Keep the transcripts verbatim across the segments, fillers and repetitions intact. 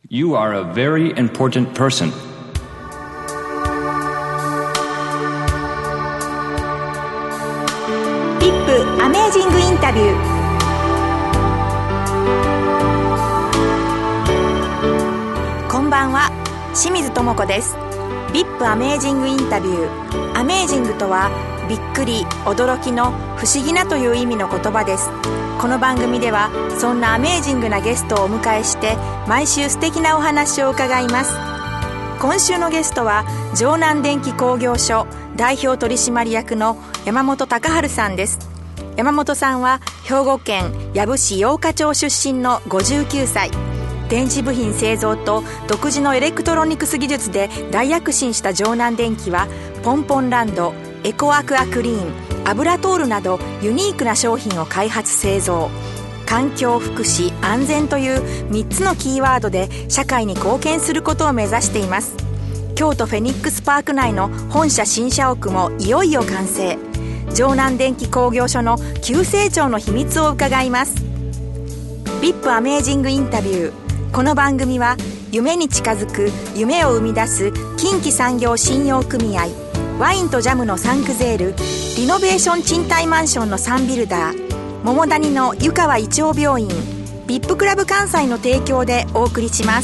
You are a very important person. ビップアメージングインタビュー。こんばんは、清水智子です。ビップアメージングインタビュー。アメージングとはびっくり、驚きの不思議なという意味の言葉です。この番組ではそんなアメージングなゲストをお迎えして毎週素敵なお話を伺います。今週のゲストは城南電機工業所代表取締役の山本隆治さんです。山本さんは兵庫県養父市八日町出身のごじゅうきゅうさい。電子部品製造と独自のエレクトロニクス技術で大躍進した城南電機はポンポンランド、エコアクアクリーン、アブラトールなどユニークな商品を開発製造。環境、福祉、安全というみっつのキーワードで社会に貢献することを目指しています。京都フェニックスパーク内の本社新社屋もいよいよ完成。城南電機工業所の急成長の秘密を伺います。ビップアメージングインタビュー。この番組は夢に近づく、夢を生み出す近畿産業信用組合、ワインとジャムのサンクゼール、リノベーション賃貸マンションのサンビルダー、桃谷の湯川一応病院、ビップクラブ関西の提供でお送りします。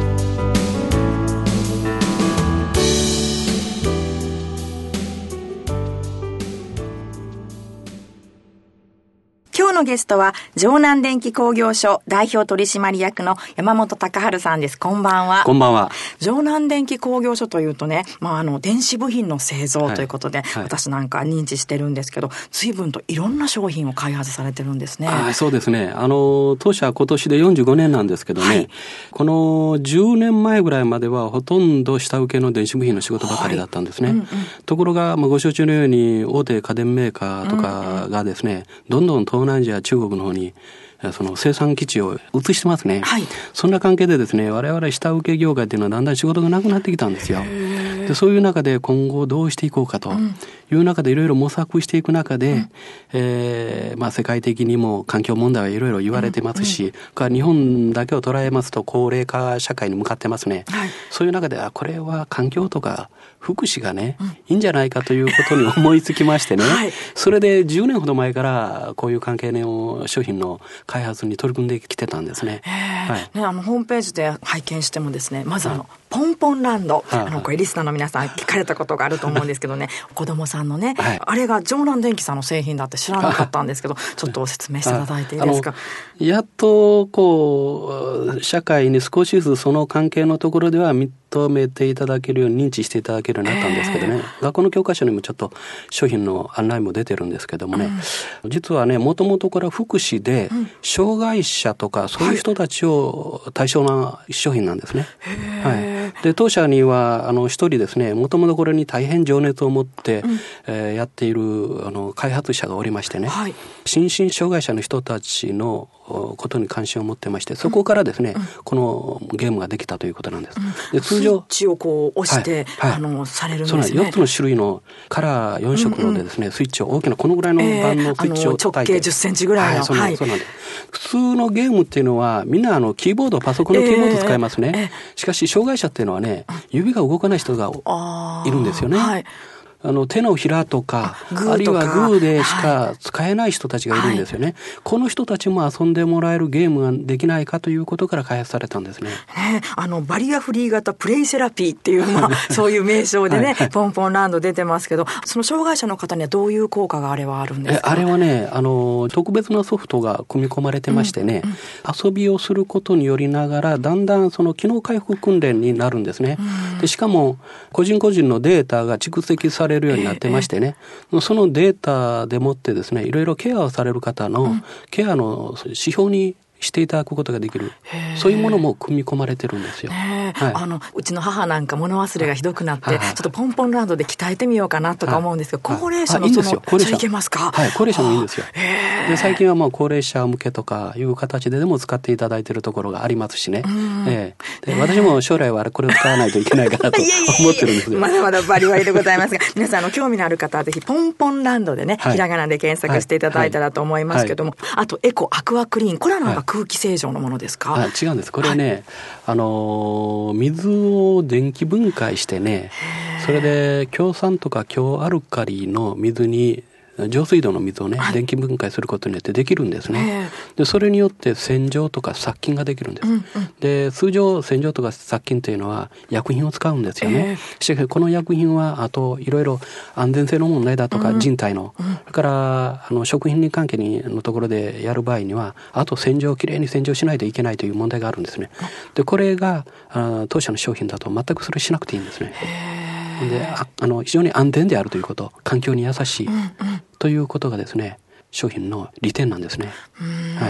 今日のゲストは城南電機工業所代表取締役の山本隆治さんです。こんばんは。 こんばんは。 城南電機工業所というとね、まあ、あの電子部品の製造ということで、はいはい、私なんか認知してるんですけど、随分といろんな商品を開発されてるんですね。 あ、そうですね。あの当社は今年でよんじゅうごねんなんですけどね、はい、このじゅうねんまえぐらいまではほとんど下請けの電子部品の仕事ばかりだったんですね、はい、うんうん、ところが、まあ、ご承知のように大手家電メーカーとかがですね、うんうん、どんどん東南アジア、中国の方にその生産基地を移してますね、はい、そんな関係でですね、我々下請け業界っていうのはだんだん仕事がなくなってきたんですよ。でそういう中で今後どうしていこうかという中でいろいろ模索していく中で、うん、えーまあ、世界的にも環境問題はいろいろ言われてますし、うんうん、日本だけを捉えますと高齢化社会に向かってますね、はい、そういう中であこれは環境とか福祉がね、うん、いいんじゃないかということに思いつきましてね、はい、それでじゅうねんほど前からこういう関係の商品の開発に取り組んできてたんですね。 はい、ね、あのホームページで拝見してもですね、まずあの、はい、ポンポンランド、はい、あのこれリスナーの皆さん聞かれたことがあると思うんですけどね、子供さんのね、はい、あれが城南電機さんの製品だって知らなかったんですけど、ちょっと説明していただいていいですか。 やっとこう社会に少しずつその関係のところでは認めていただけるように認知していただけるようになったんですけどね、えー、学校の教科書にもちょっと商品の案内も出てるんですけどもね、うん、実はね、もともとこれは福祉で、うん、障害者とかそういう人たちを対象な商品なんですね、はいはい、で当社にはあの一人ですね、もともとこれに大変情熱を持って、うん、えー、やっているあの開発者がおりましてね、はい、心身障害者の人たちのことに関心を持ってまして、そこからですね、うん、このゲームができたということなんです、うん、で通常スイッチをこう押して、はいはい、あのされるんですね。そうなんです。よっつの種類のカラーよん色のでですね、うんうん、スイッチを大きなこのぐらいの盤のスイッチを叩いて、 えー、直径じゅっセンチぐらいの、はい、そうなんです、はい、そうなんです。 普通のゲームっていうのはみんなあのキーボード、パソコンのキーボード使いますね、えーえー、しかし障害者っていうのはね、指が動かない人がいるんですよね。はい、あの手のひらとか あ, あるいはグーでしか使えない人たちがいるんですよね、はい、この人たちも遊んでもらえるゲームができないかということから開発されたんですね。 ね、あのバリアフリー型プレイセラピーっていう、まあ、そういう名称でね、はい、ポンポンランド出てますけど、その障害者の方にはどういう効果があれはあるんですか。 えあれはね、あの特別なソフトが組み込まれてましてね、うんうん、遊びをすることによりながらだんだんその機能回復訓練になるんですね、うん、でしかも個人個人のデータが蓄積されるようになってまして、えーね、そのデータでもってですね、いろいろケアをされる方のケアの指標にしていただくことができる、そういうものも組み込まれてるんですよ、 はい、あのうちの母なんか物忘れがひどくなって、はいはい、ちょっとポンポンランドで鍛えてみようかなとか思うんですけど、はい、高齢者のその、はい、それいけますか。 はい、高齢者もいいんですよ。で最近はもう高齢者向けとかいう形ででも使っていただいているところがありますしね、えー、で私も将来はこれを使わないといけないかなと思ってるんですよ。 まだまだバリバリでございますが皆さんあの興味のある方はぜひポンポンランドでね、はい、ひらがなで検索していただいたらと思いますけども、はいはい、あとエコアクアクリーン、これはなんか空気清浄のものですか？ あ、違うんです。これね、はい、あの水を電気分解してね、それで強酸とか強アルカリの水に上水道の水をね、はい、電気分解することによってできるんですね。でそれによって洗浄とか殺菌ができるんです、うんうん、で通常洗浄とか殺菌というのは薬品を使うんですよね。しかしこの薬品はあといろいろ安全性の問題だとか、うん、人体の、うん、それからあの食品関係のところでやる場合にはあと洗浄きれいに洗浄しないといけないという問題があるんですね。でこれがあ当社の商品だと全くそれしなくていいんですね。で あ, あの非常に安全であるということ、環境に優しい、うんうん、ということがですね商品の利点なんですね。 はい、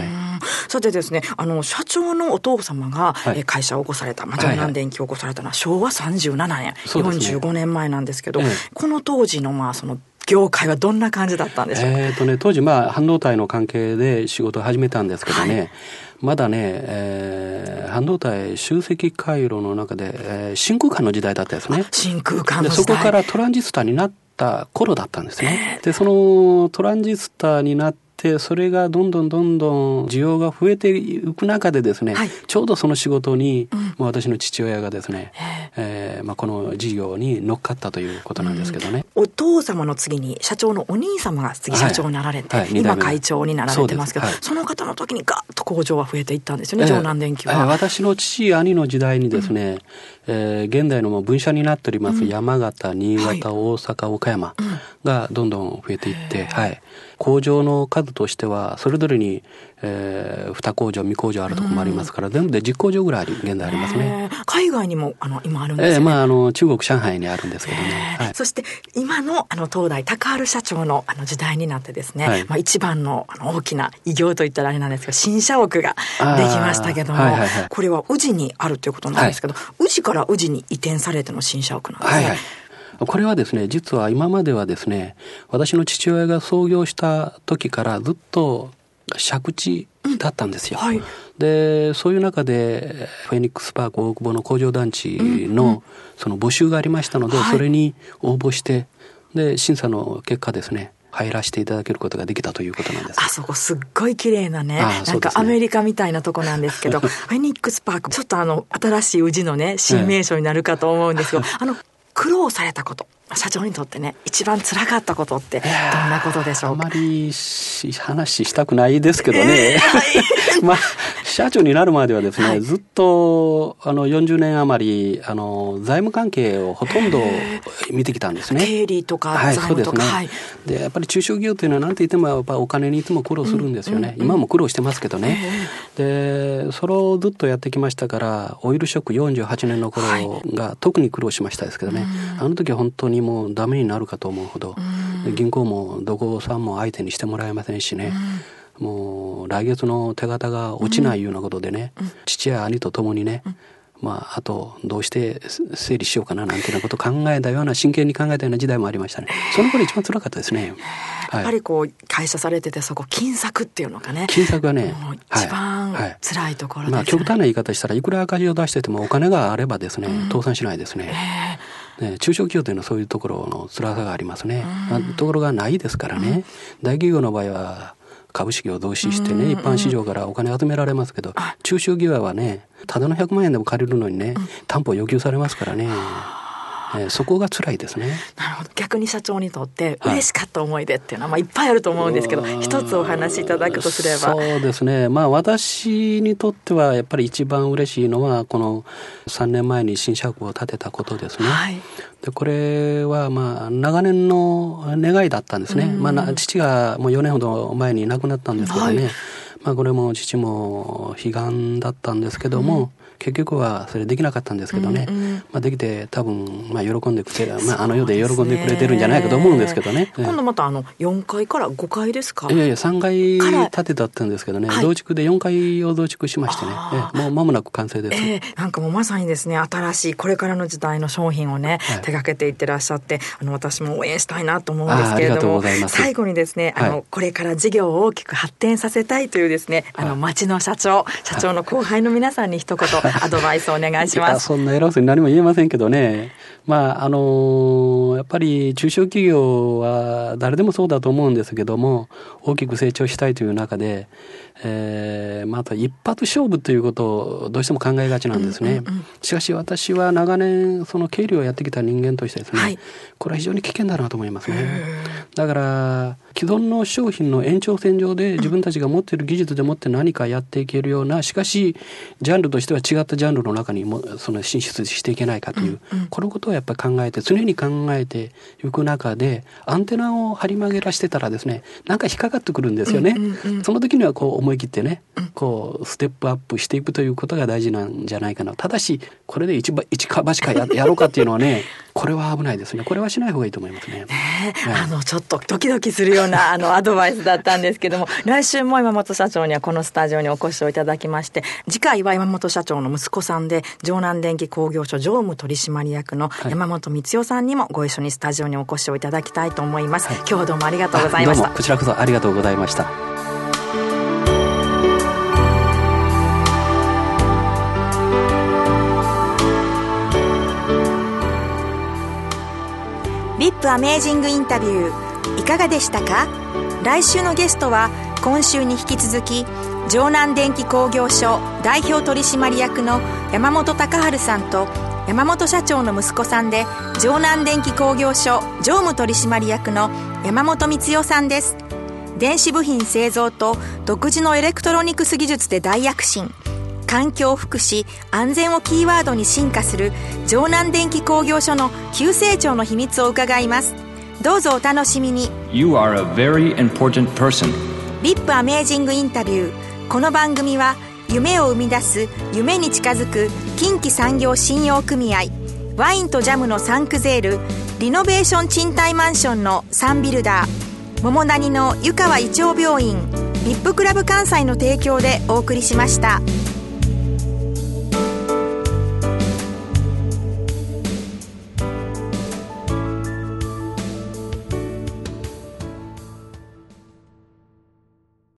さてですね、あの社長のお父様が、はい、会社を起こされた、まあ、城南電機を起こされたのはしょうわさんじゅうななねん、はいはい、よんじゅうごねんまえなんですけど、ええ、この当時のまあその業界はどんな感じだったんでしょうか？ えーとね、当時まあ半導体の関係で仕事を始めたんですけどね、はい、まだね、えー、半導体集積回路の中で、えー、真空管の時代だったですね。 真空管の時代。 でそこからトランジスタになった頃だったんですね。えー、でそのトランジスタになってそれがどんどんどんどん需要が増えていく中でですね、はい、ちょうどその仕事に、うん、まあ、私の父親がですね、えーまあ、この事業に乗っかったということなんですけどね、 うん、お父様の次に社長のお兄様が次社長になられて、はいはい、今会長になられてますけど、 そ, はい、その方の時にガッと工場は増えていったんですよね、城南電機は。 えー、私の父兄の時代にですね、うん、えー、現代のもう分社になっております、うん、山形、新潟、はい、大阪、岡山がどんどん増えていって、はい、工場の数としてはそれぞれに、えー、に工場に工場あるところもありますから、うん、全部でじゅっ工場ぐらい現在ありますね。 海外にもあの今あるんですよね。 えーまあ、あの中国上海にあるんですけどね、はい、 そして今のあの東大高治社長のあの時代になってですね、はい、まあ、一番のあの大きな偉業といったらあれなんですけど新社屋ができましたけども、はいはいはい、これは宇治にあるということなんですけど、はい、宇治から宇治に移転されての新社屋なんですね。はいはい、 これはですね、実は今まではですね、私の父親が創業した時からずっと借地だったんですよ。うん、はい、でそういう中でフェニックスパーク大久保の工場団地のその募集がありましたので、うんうん、それに応募して、で審査の結果ですね入らせていただけることができたということなんです。 あそこすっごい綺麗なね、なんかアメリカみたいなとこなんですけどフェニックスパークちょっとあの新しい宇治のね新名所になるかと思うんですけど、あの苦労されたこと、社長にとってね一番辛かったことってどんなことでしょうか？ あまり話したくないですけどね、えーはい、まあ社長になるまではですね、はい、ずっとあのよんじゅうねん余りあの財務関係をほとんど見てきたんですね。 経理とか財務とか、はい、 そうですね。でやっぱり中小企業というのは何と言ってもやっぱお金にいつも苦労するんですよね、うんうんうん、今も苦労してますけどね、でそれをずっとやってきましたから、オイルショックよんじゅうはちねんの頃が特に苦労しましたですけどね、はい、あの時は本当にもうダメになるかと思うほど、うん、銀行もどこさんも相手にしてもらえませんしね、うん、もう来月の手形が落ちないようなことでね、うん、父や兄と共にね、うん、まあ、あとどうして整理しようかななんていうようなことを考えたような、真剣に考えたような時代もありましたね。その頃一番辛かったですね。 やっぱりこう会社されてて、そこ金策っていうのがね、 金策はね一番辛いところですね。 まあ、極端な言い方したらいくら赤字を出しててもお金があればですね、うん、倒産しないですね。ね、中小企業というのはそういうところの辛さがありますね。ところがないですからね、うん、大企業の場合は株式を増資してね、一般市場からお金集められますけど、中小企業はねただのひゃくまんえんでも借りるのにね、担保要求されますからね、えー、そこが辛いですね。 なるほど。逆に社長にとって嬉しかった思い出っていうのは、まあ、いっぱいあると思うんですけど、一つお話しいただくとすれば。 そうですね、まあ、私にとってはやっぱり一番嬉しいのはこのさんねんまえに新社屋を建てたことですね、はい、でこれはまあ長年の願いだったんですね、まあ、父がもうよねんほど前に亡くなったんですけどね、はい、まあ、これも父も悲願だったんですけども、うん、結局はそれできなかったんですけどね、うんうん、まあ、できて多分まあ喜んでくれ、まあ、あの世で喜んでくれてるんじゃないかと思うんですけどね。 今度またあのよんかいからごかいですか？ いやいやさんがい建てたってんですけどね、はい、増築でよんかいを増築しましてね、えもう間もなく完成です、 えー、なんかもうまさにですね、新しいこれからの時代の商品をね、はい、手掛けていってらっしゃって、あの私も応援したいなと思うんですけれども、最後にですね、あの、はい、これから事業を大きく発展させたいというですね、あの町の社長社長の後輩の皆さんに一言アドバイスをお願いします。いやそんな偉そうに何も言えませんけどね、まああのやっぱり中小企業は誰でもそうだと思うんですけども、大きく成長したいという中でえー、また一発勝負ということをどうしても考えがちなんですね、うんうんうん、しかし私は長年その経理をやってきた人間としてですね、はい、これは非常に危険だなと思いますね。だから既存の商品の延長線上で自分たちが持っている技術でもって何かやっていけるような、しかしジャンルとしては違ったジャンルの中にもその進出していけないかという、うんうん、このことをやっぱり考えて常に考えていく中でアンテナを張り曲げらしてたらですね、なんか引っかかってくるんですよね、うんうんうん、その時にはこう思い切ってね、こうステップアップしていくということが大事なんじゃないかな。ただしこれで一ば一か八か や, やろうかっていうのはねこれは危ないですね。これはしない方がいいと思いますね。ねえ、はい、あのちょっとドキドキするようなあのアドバイスだったんですけども来週も山本社長にはこのスタジオにお越しをいただきまして、次回は山本社長の息子さんで城南電機工業所常務取締役の山本光代さんにもご一緒にスタジオにお越しをいただきたいと思います、はい、今日はどうもありがとうございました。 どうもこちらこそありがとうございました。 ビップ アメージングインタビューいかがでしたか？来週のゲストは今週に引き続き城南電機工業所代表取締役の山本隆治さんと山本社長の息子さんで城南電機工業所常務取締役の山本光代さんです。電子部品製造と独自のエレクトロニクス技術で大躍進、環境福祉安全をキーワードに進化する城南電機工業所の急成長の秘密を伺います。どうぞお楽しみに。 You are a very important person。 ビップ アメージングインタビュー。この番組は夢を生み出す夢に近づく近畿産業信用組合、ワインとジャムのサンクゼール、リノベーション賃貸マンションのサンビルダー、桃谷の湯川胃腸病院、ビップクラブ関西の提供でお送りしました。